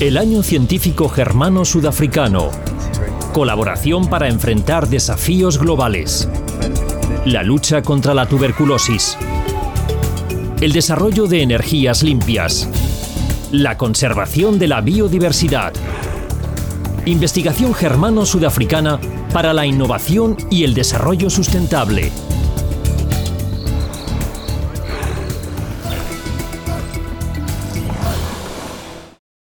El Año Científico Germano-Sudafricano. Colaboración para enfrentar desafíos globales. La lucha contra la tuberculosis. El desarrollo de energías limpias. La conservación de la biodiversidad. Investigación germano-sudafricana para la innovación y el desarrollo sustentable.